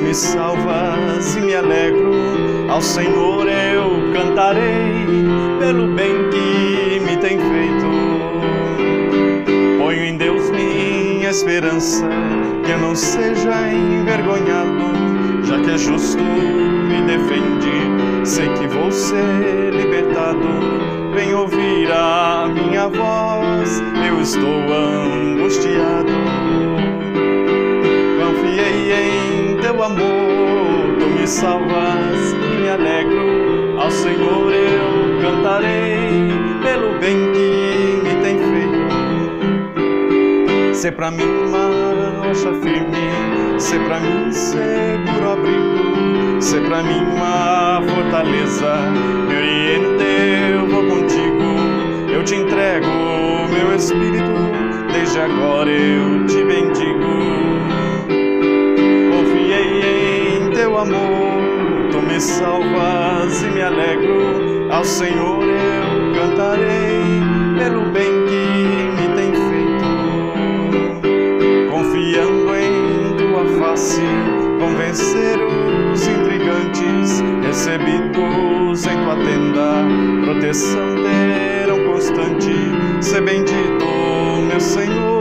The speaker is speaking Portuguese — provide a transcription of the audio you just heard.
me salvas e me alegro, ao Senhor eu cantarei, pelo bem que me tem feito. Ponho em Deus minha esperança, que eu não seja envergonhado, já que é justo me defende, sei que vou ser libertado. Vem ouvir a minha voz, eu estou angustiado. Confiei em teu amor, tu me salvas e me alegro, ao Senhor eu cantarei, pelo bem que me tem feito. Sê pra mim uma rocha firme, sê pra mim seguro abrigo, sê pra mim uma fortaleza, me orienta, eu vou contigo, eu te entrego meu espírito, desde agora eu te bendigo. Confiei em teu amor, tu me salvas e me alegro, ao Senhor eu cantarei, pelo bem que me tem feito. Confiando em tua face, convencer os intrigantes, recebidos em tua tenda, proteção terão constante. Sê bendito, meu Senhor,